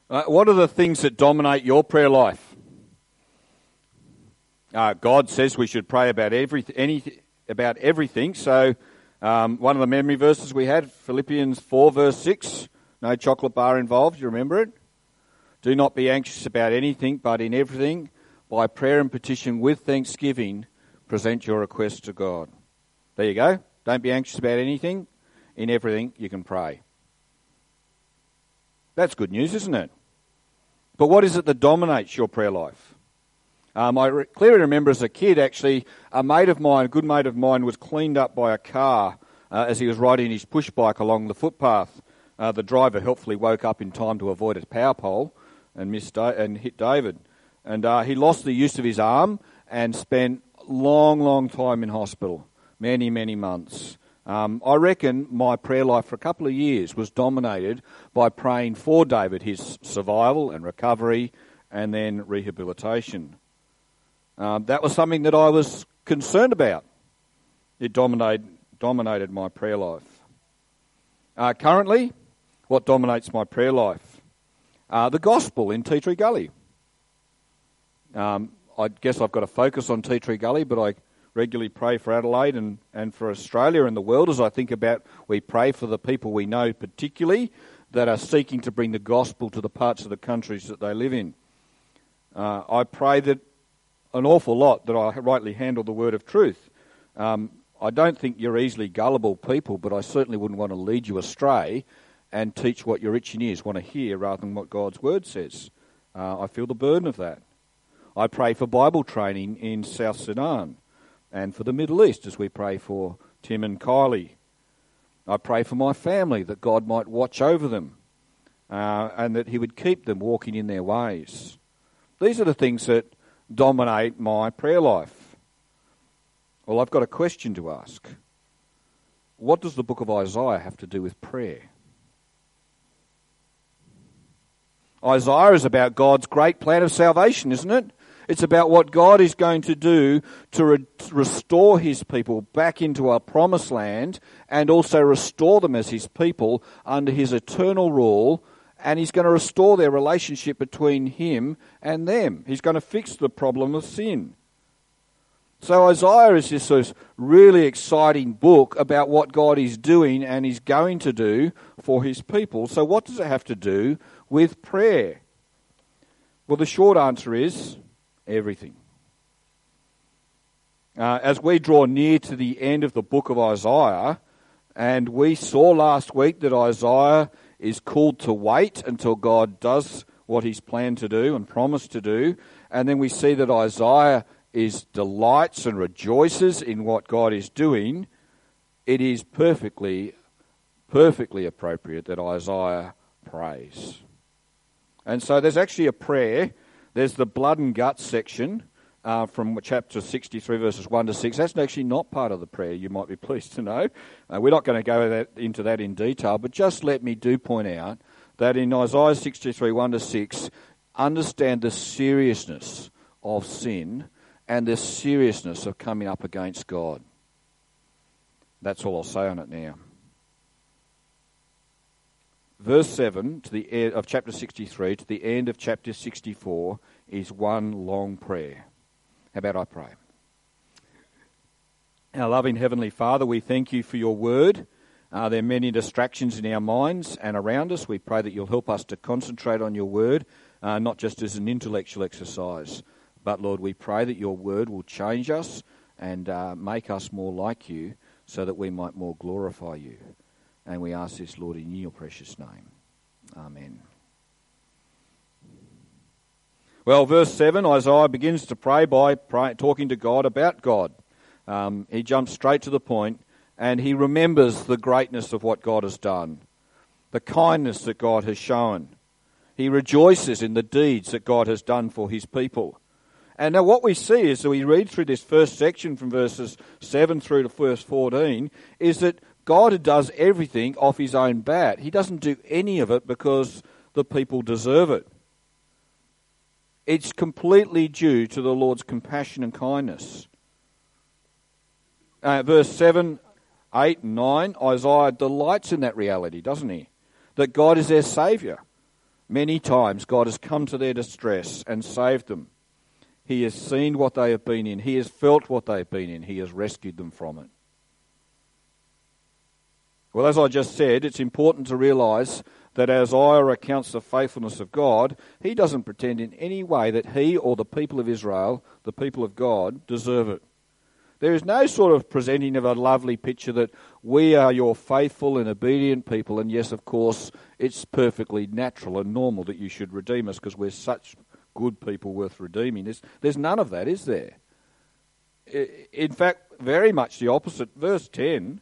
What are the things that dominate your prayer life? God says we should pray about everything. So one of the memory verses we had, Philippians 4 verse 6, no chocolate bar involved, you remember it? Do not be anxious about anything, but in everything, by prayer and petition with thanksgiving, present your requests to God. There you go. Don't be anxious about anything. In everything, you can pray. That's good news, isn't it? But what is it that dominates your prayer life? I clearly remember as a kid, actually, a good mate of mine, was cleaned up by a car as he was riding his push bike along the footpath. The driver helpfully woke up in time to avoid a power pole and hit David. And he lost the use of his arm and spent long time in hospital, many months. I reckon my prayer life for a couple of years was dominated by praying for David, his survival and recovery, and then rehabilitation. That was something that I was concerned about. It dominated my prayer life. Currently, what dominates my prayer life? The gospel in Tea Tree Gully. I guess I've got to focus on Tea Tree Gully, but I regularly pray for Adelaide and for Australia and the world as I think about, we pray for the people we know particularly that are seeking to bring the gospel to the parts of the countries that they live in. I pray that an awful lot that I rightly handle the word of truth. I don't think you're easily gullible people, but I certainly wouldn't want to lead you astray and teach what your itching ears want to hear rather than what God's word says. I feel the burden of that. I pray for Bible training in South Sudan and for the Middle East as we pray for Tim and Kylie. I pray for my family that God might watch over them and that he would keep them walking in their ways. These are the things that dominate my prayer life. Well, I've got a question to ask. What does the book of Isaiah have to do with prayer? Isaiah is about God's great plan of salvation, isn't it? It's about what God is going to do to restore his people back into our promised land and also restore them as his people under his eternal rule, and he's going to restore their relationship between him and them. He's going to fix the problem of sin. So Isaiah is this really exciting book about what God is doing and is going to do for his people. So what does it have to do with prayer? Well, the short answer is everything. As we draw near to the end of the book of Isaiah, and we saw last week that Isaiah is called to wait until God does what he's planned to do and promised to do, and then we see that Isaiah delights and rejoices in what God is doing. It is perfectly appropriate that Isaiah prays. And so there's actually a prayer. There's the blood and guts section from chapter 63, verses 1 to 6. That's actually not part of the prayer, you might be pleased to know. We're not going to go into that in detail, but just let me point out that in Isaiah 63, 1 to 6, understand the seriousness of sin and the seriousness of coming up against God. That's all I'll say on it now. Verse 7 to the end of chapter 63 to the end of chapter 64 is one long prayer. How about I pray? Our loving Heavenly Father, we thank you for your word. There are many distractions in our minds and around us. We pray that you'll help us to concentrate on your word, not just as an intellectual exercise, but Lord, we pray that your word will change us and make us more like you so that we might more glorify you. And we ask this, Lord, in your precious name. Amen. Well, verse 7, Isaiah begins to pray by talking to God about God. He jumps straight to the point and he remembers the greatness of what God has done, the kindness that God has shown. He rejoices in the deeds that God has done for his people. And now what we see is, that we read through this first section from verses 7 through to verse 14, is that God does everything off his own bat. He doesn't do any of it because the people deserve it. It's completely due to the Lord's compassion and kindness. Verse 7, 8 and 9, Isaiah delights in that reality, doesn't he? That God is their Saviour. Many times God has come to their distress and saved them. He has seen what they have been in. He has felt what they've been in. He has rescued them from it. Well, as I just said, it's important to realise that Isaiah recounts the faithfulness of God. He doesn't pretend in any way that he or the people of Israel, the people of God, deserve it. There is no sort of presenting of a lovely picture that we are your faithful and obedient people, and yes, of course, it's perfectly natural and normal that you should redeem us because we're such good people worth redeeming. There's none of that, is there? In fact, very much the opposite. Verse 10,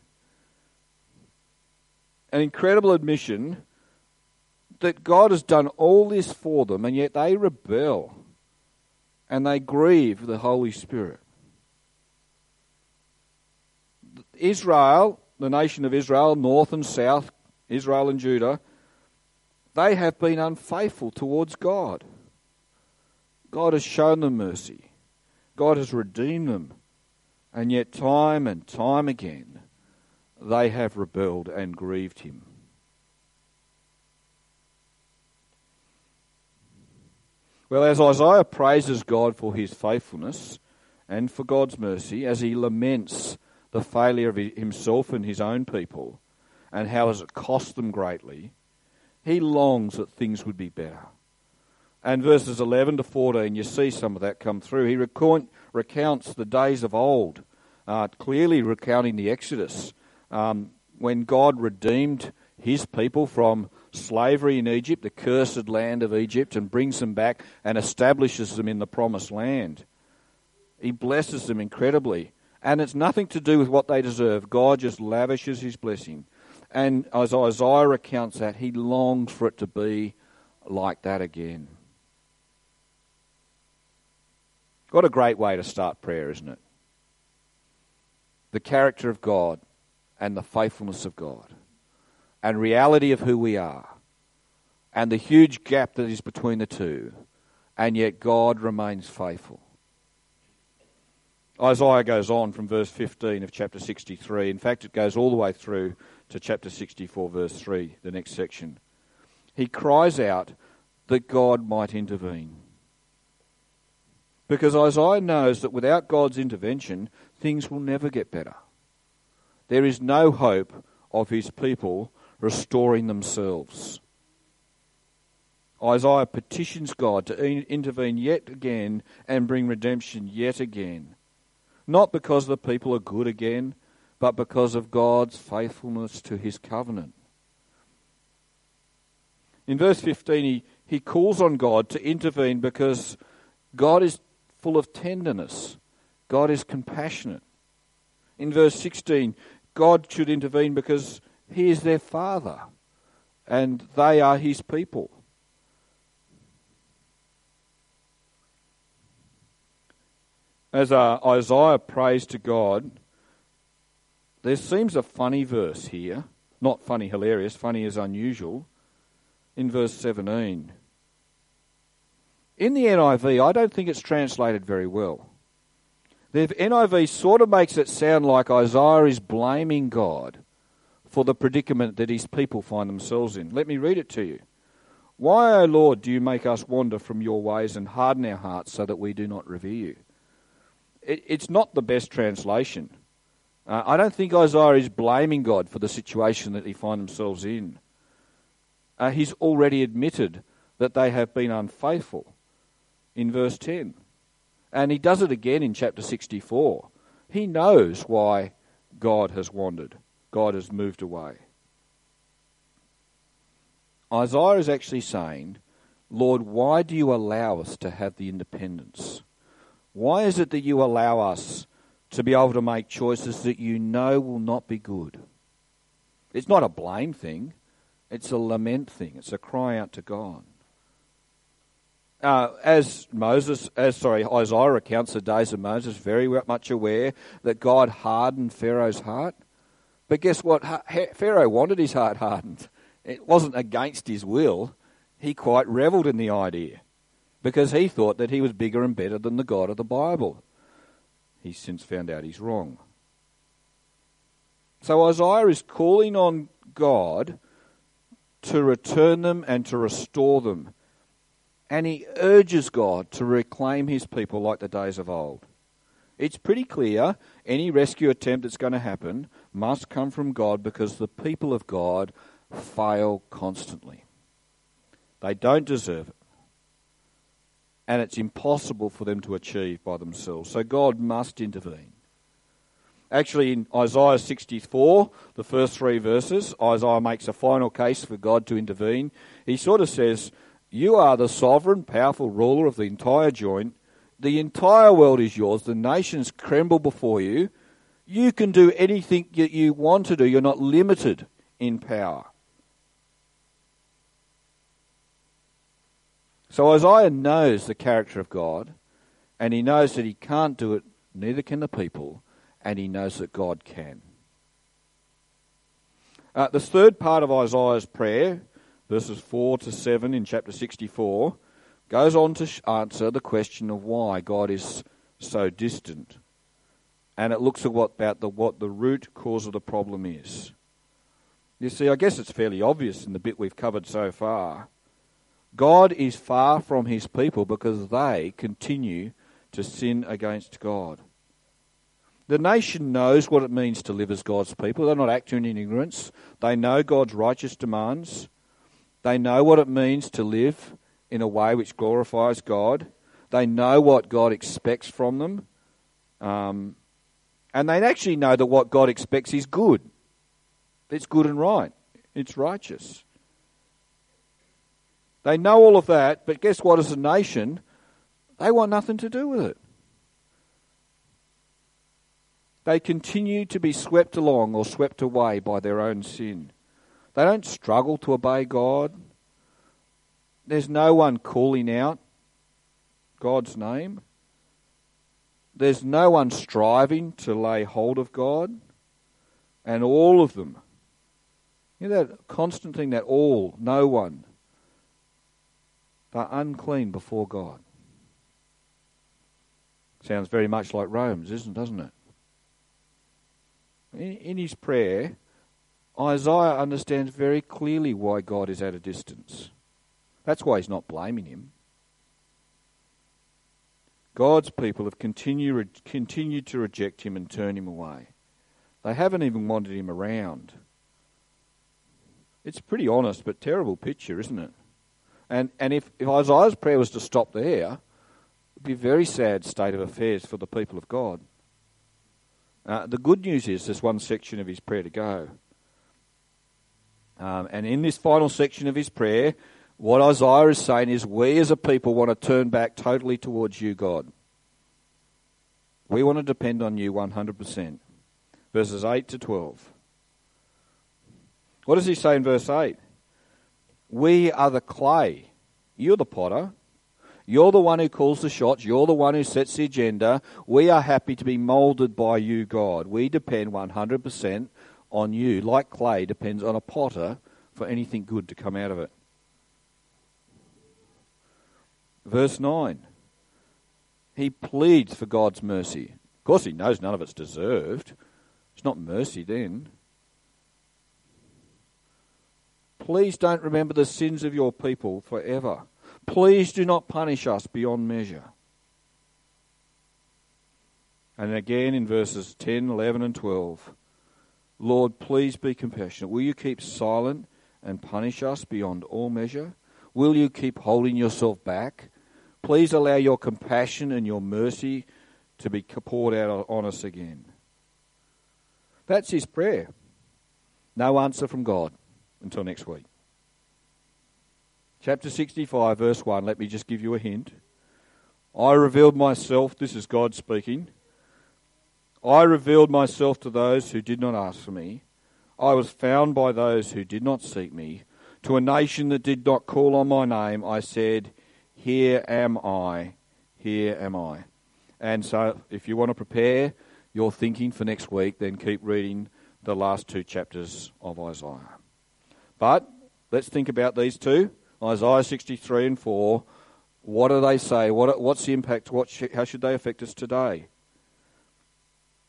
an incredible admission that God has done all this for them, and yet they rebel and they grieve the Holy Spirit. Israel, the nation of Israel, north and south, Israel and Judah, they have been unfaithful towards God. God has shown them mercy. God has redeemed them. And yet time and time again, they have rebelled and grieved him. Well, as Isaiah praises God for his faithfulness and for God's mercy, as he laments the failure of himself and his own people and how has it cost them greatly, he longs that things would be better. And verses 11 to 14, you see some of that come through. He recounts the days of old, clearly recounting the Exodus, when God redeemed his people from slavery in Egypt, the cursed land of Egypt, and brings them back and establishes them in the promised land. He blesses them incredibly. And it's nothing to do with what they deserve. God just lavishes his blessing. And as Isaiah recounts that, he longs for it to be like that again. What a great way to start prayer, isn't it? The character of God and the faithfulness of God and reality of who we are and the huge gap that is between the two, and yet God remains faithful. Isaiah goes on from verse 15 of chapter 63. In fact, it goes all the way through to chapter 64, verse 3, the next section. He cries out that God might intervene. Because Isaiah knows that without God's intervention, things will never get better. There is no hope of his people restoring themselves. Isaiah petitions God to intervene yet again and bring redemption yet again. Not because the people are good again, but because of God's faithfulness to his covenant. In verse 15, he calls on God to intervene because God is full of tenderness. God is compassionate. In verse 16, God should intervene because he is their father and they are his people. As Isaiah prays to God, there seems a funny verse here. Not funny, hilarious, funny as unusual. In verse 17. In the NIV, I don't think it's translated very well. The NIV sort of makes it sound like Isaiah is blaming God for the predicament that his people find themselves in. Let me read it to you. Why, O Lord, do you make us wander from your ways and harden our hearts so that we do not revere you? It's not the best translation. I don't think Isaiah is blaming God for the situation that they find themselves in. He's already admitted that they have been unfaithful in verse 10. And he does it again in chapter 64. He knows why God has wandered. God has moved away. Isaiah is actually saying, Lord, why do you allow us to have the independence? Why is it that you allow us to be able to make choices that you know will not be good? It's not a blame thing. It's a lament thing. It's a cry out to God. As Isaiah recounts the days of Moses, very much aware that God hardened Pharaoh's heart. But guess what? Pharaoh wanted his heart hardened. It wasn't against his will. He quite revelled in the idea because he thought that he was bigger and better than the God of the Bible. He's since found out he's wrong. So Isaiah is calling on God to return them and to restore them. And he urges God to reclaim his people like the days of old. It's pretty clear any rescue attempt that's going to happen must come from God, because the people of God fail constantly. They don't deserve it. And it's impossible for them to achieve by themselves. So God must intervene. Actually, in Isaiah 64, the first 3 verses, Isaiah makes a final case for God to intervene. He sort of says, you are the sovereign, powerful ruler of the entire joint. The entire world is yours. The nations tremble before you. You can do anything that you want to do. You're not limited in power. So Isaiah knows the character of God, and he knows that he can't do it, neither can the people, and he knows that God can. The third part of Isaiah's prayer, verses 4 to 7 in chapter 64, goes on to answer the question of why God is so distant. And it looks at what the root cause of the problem is. You see, I guess it's fairly obvious in the bit we've covered so far. God is far from his people because they continue to sin against God. The nation knows what it means to live as God's people. They're not acting in ignorance. They know God's righteous demands. They know what it means to live in a way which glorifies God. They know what God expects from them. And they actually know that what God expects is good. It's good and right. It's righteous. They know all of that, but guess what? As a nation, they want nothing to do with it. They continue to be swept along or swept away by their own sin. They don't struggle to obey God. There's no one calling out God's name. There's no one striving to lay hold of God. And all of them, you know that constant thing, that all, no one, they're unclean before God. Sounds very much like Romans, doesn't it? In his prayer, Isaiah understands very clearly why God is at a distance. That's why he's not blaming him. God's people have continued to reject him and turn him away. They haven't even wanted him around. It's a pretty honest but terrible picture, isn't it? And if Isaiah's prayer was to stop there, it would be a very sad state of affairs for the people of God. The good news is there's one section of his prayer to go. And in this final section of his prayer, what Isaiah is saying is we as a people want to turn back totally towards you, God. We want to depend on you 100%. Verses 8 to 12. What does he say in verse 8? We are the clay. You're the potter. You're the one who calls the shots. You're the one who sets the agenda. We are happy to be moulded by you, God. We depend 100% on you, like clay depends on a potter for anything good to come out of it. Verse 9. He pleads for God's mercy. Of course, he knows none of it's deserved. It's not mercy then. Please don't remember the sins of your people forever. Please do not punish us beyond measure. And again in verses 10, 11 and 12. Lord, please be compassionate. Will you keep silent and punish us beyond all measure? Will you keep holding yourself back? Please allow your compassion and your mercy to be poured out on us again. That's his prayer. No answer from God until next week. Chapter 65, verse 1, let me just give you a hint. I revealed myself, this is God speaking. I revealed myself to those who did not ask for me. I was found by those who did not seek me. To a nation that did not call on my name, I said, here am I, here am I. And so if you want to prepare your thinking for next week, then keep reading the last 2 chapters of Isaiah. But let's think about these two, Isaiah 63 and 4. What do they say? What's the impact? How should they affect us today?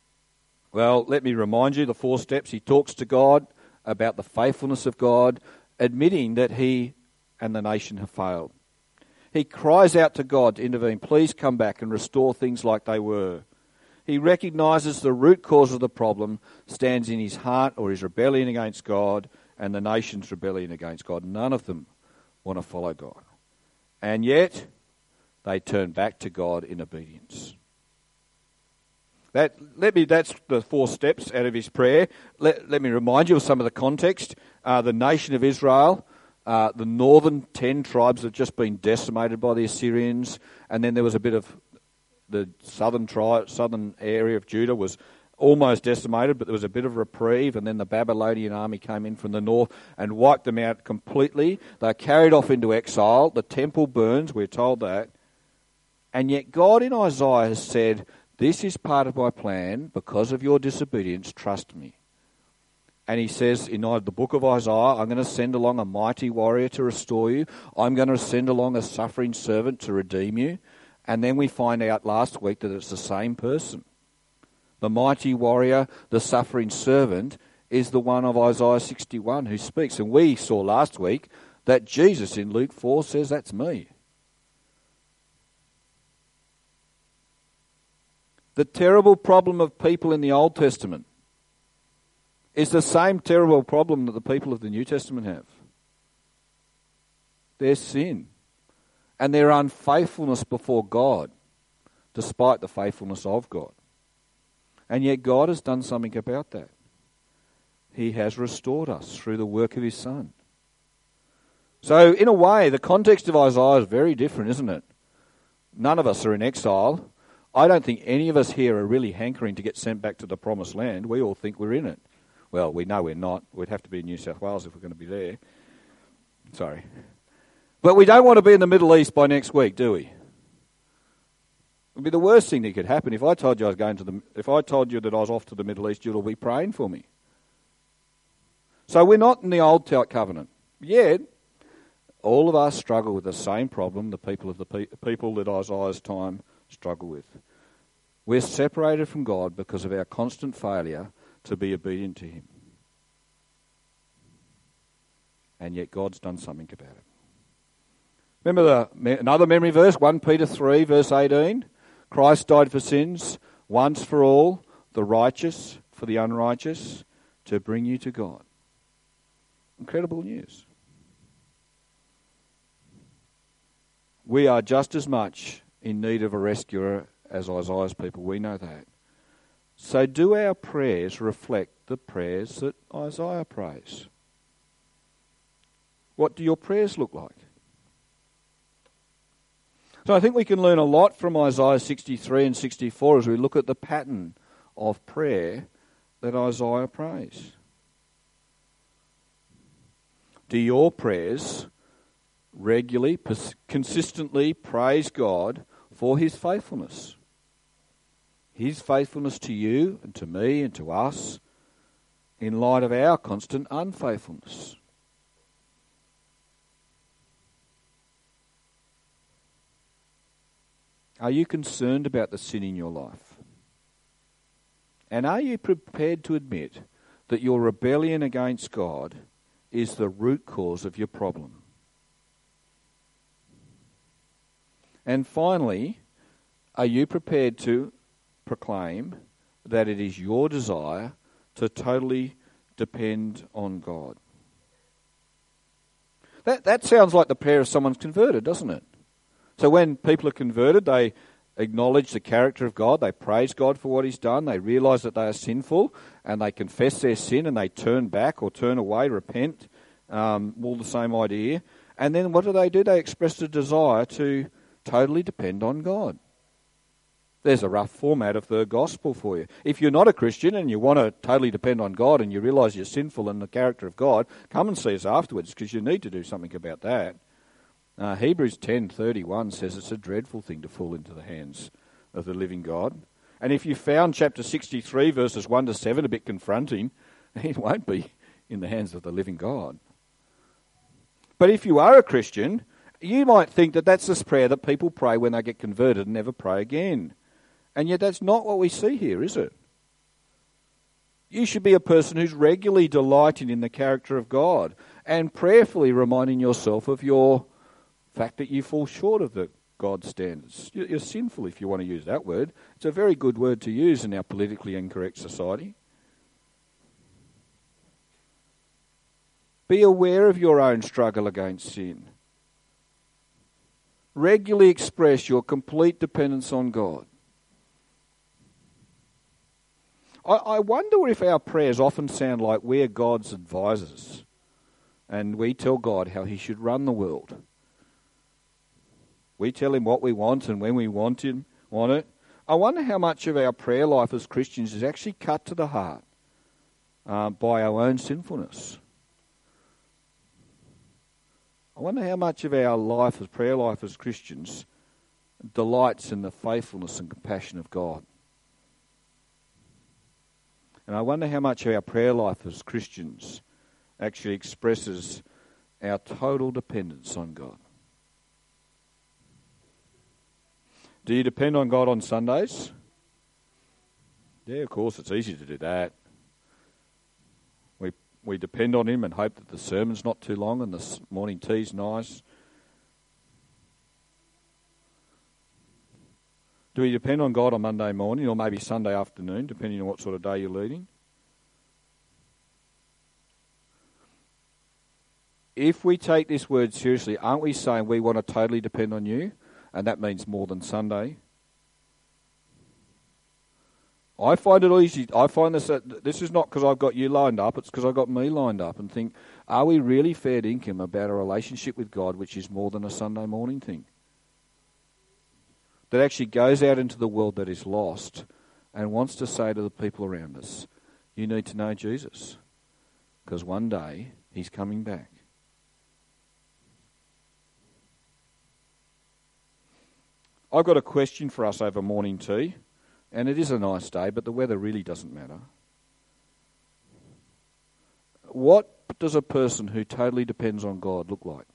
Well, let me remind you the 4 steps. He talks to God about the faithfulness of God, admitting that he and the nation have failed. He cries out to God to intervene, please come back and restore things like they were. He recognises the root cause of the problem stands in his heart or his rebellion against God and the nation's rebellion against God. None of them want to follow God. And yet, they turn back to God in obedience. That's the 4 steps out of his prayer. Let me remind you of some of the context. The nation of Israel, the northern 10 tribes have just been decimated by the Assyrians, and then there was a bit of the southern area of Judah was almost decimated, but there was a bit of reprieve, and then the Babylonian army came in from the north and wiped them out completely. They are carried off into exile. The temple burns, we're told that. And yet God in Isaiah has said, this is part of my plan. Because of your disobedience, trust me. And he says in the book of Isaiah, I'm going to send along a mighty warrior to restore you. I'm going to send along a suffering servant to redeem you. And then we find out last week that it's the same person. The mighty warrior, the suffering servant, is the one of Isaiah 61 who speaks. And we saw last week that Jesus in Luke 4 says, that's me. The terrible problem of people in the Old Testament is the same terrible problem that the people of the New Testament have. Their sin and their unfaithfulness before God, despite the faithfulness of God. And yet God has done something about that. He has restored us through the work of his Son. So in a way, the context of Isaiah is very different, isn't it? None of us are in exile. I don't think any of us here are really hankering to get sent back to the promised land. We all think we're in it. Well, we know we're not. We'd have to be in New South Wales if we're going to be there. Sorry. But we don't want to be in the Middle East by next week, do we? It would be the worst thing that could happen. If I told you I was if I told you that I was off to the Middle East, you'd all be praying for me. So we're not in the old covenant. Yet, all of us struggle with the same problem the people that Isaiah's time struggle with. We're separated from God because of our constant failure to be obedient to him. And yet God's done something about it. Remember another memory verse, 1 Peter 3 verse 18. Christ died for sins once for all, the righteous for the unrighteous, to bring you to God. Incredible news. We are just as much in need of a rescuer as Isaiah's people. We know that. So do our prayers reflect the prayers that Isaiah prays? What do your prayers look like? So I think we can learn a lot from Isaiah 63 and 64 as we look at the pattern of prayer that Isaiah prays. Do your prayers regularly, consistently praise God for his faithfulness? His faithfulness to you and to me and to us in light of our constant unfaithfulness. Are you concerned about the sin in your life? And are you prepared to admit that your rebellion against God is the root cause of your problem? And finally, are you prepared to proclaim that it is your desire to totally depend on God? That sounds like the prayer of someone's converted, doesn't it? So when people are converted, they acknowledge the character of God, they praise God for what he's done, they realise that they are sinful, and they confess their sin, and they turn back or turn away, repent, all the same idea. And then what do? They express a desire to totally depend on God. There's a rough format of the gospel for you. If you're not a Christian and you want to totally depend on God and you realise you're sinful in the character of God, come and see us afterwards, because you need to do something about that. Hebrews 10:31 says it's a dreadful thing to fall into the hands of the living God. And if you found chapter 63 verses 1 to 7 a bit confronting, it won't be in the hands of the living God. But if you are a Christian, you might think that that's this prayer that people pray when they get converted and never pray again. And yet that's not what we see here, is it? You should be a person who's regularly delighting in the character of God and prayerfully reminding yourself of your fact that you fall short of the God's standards. You're sinful, if you want to use that word. It's a very good word to use in our politically incorrect society. Be aware of your own struggle against sin. Regularly express your complete dependence on God. I wonder if our prayers often sound like we're God's advisors and we tell God how he should run the world. We tell him what we want and when we want it. I wonder how much of our prayer life as Christians is actually cut to the heart by our own sinfulness. I wonder how much of our prayer life as Christians delights in the faithfulness and compassion of God. And I wonder how much of our prayer life as Christians actually expresses our total dependence on God. Do you depend on God on Sundays? Yeah, of course, it's easy to do that. We depend on him and hope that the sermon's not too long and the morning tea's nice. Do we depend on God on Monday morning or maybe Sunday afternoon, depending on what sort of day you're leading? If we take this word seriously, aren't we saying we want to totally depend on you? And that means more than Sunday. I find it easy. I find this is not because I've got you lined up, it's because I've got me lined up and think, are we really fair dinkum about a relationship with God which is more than a Sunday morning thing? That actually goes out into the world that is lost and wants to say to the people around us, you need to know Jesus because one day he's coming back. I've got a question for us over morning tea. And it is a nice day, but the weather really doesn't matter. What does a person who totally depends on God look like?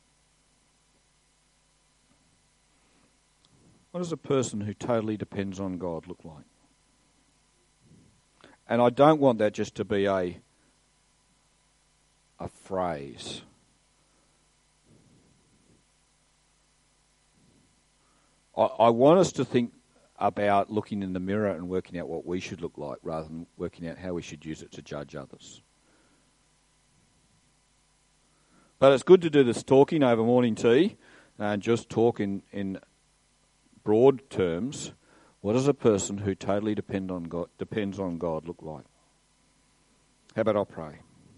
What does a person who totally depends on God look like? And I don't want that just to be a phrase. I want us to think about looking in the mirror and working out what we should look like rather than working out how we should use it to judge others. But it's good to do this talking over morning tea and just talk in broad terms. What does a person who totally depends on God look like? How about I pray?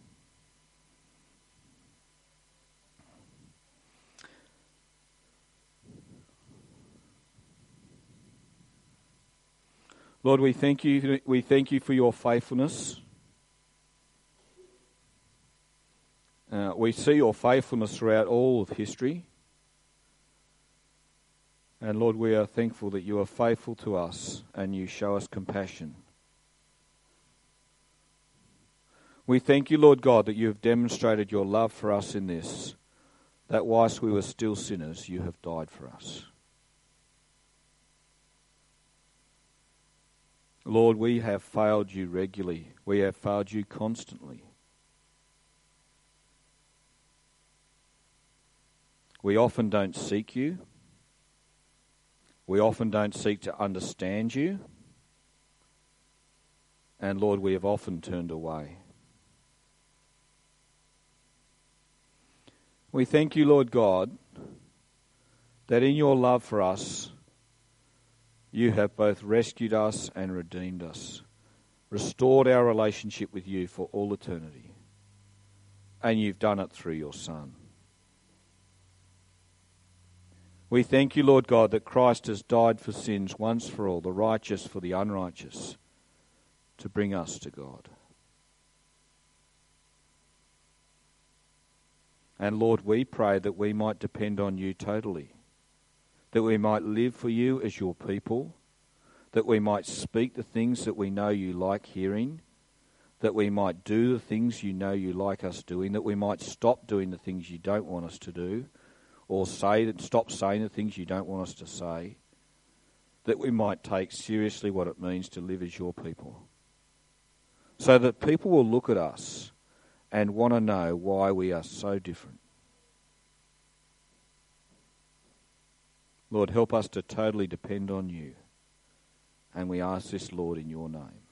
Lord, we thank you. We thank you for your faithfulness. We see your faithfulness throughout all of history. And Lord, we are thankful that you are faithful to us and you show us compassion. We thank you, Lord God, that you have demonstrated your love for us in this, that whilst we were still sinners, you have died for us. Lord, we have failed you regularly. We have failed you constantly. We often don't seek you. We often don't seek to understand you. And Lord, we have often turned away. We thank you, Lord God, that in your love for us, you have both rescued us and redeemed us, restored our relationship with you for all eternity. And you've done it through your Son. We thank you, Lord God, that Christ has died for sins once for all, the righteous for the unrighteous, to bring us to God. And Lord, we pray that we might depend on you totally, that we might live for you as your people, that we might speak the things that we know you like hearing, that we might do the things you know you like us doing, that we might stop doing the things you don't want us to do, or stop saying the things you don't want us to say, that we might take seriously what it means to live as your people, so that people will look at us and want to know why we are so different. Lord, help us to totally depend on you. And we ask this, Lord, in your name.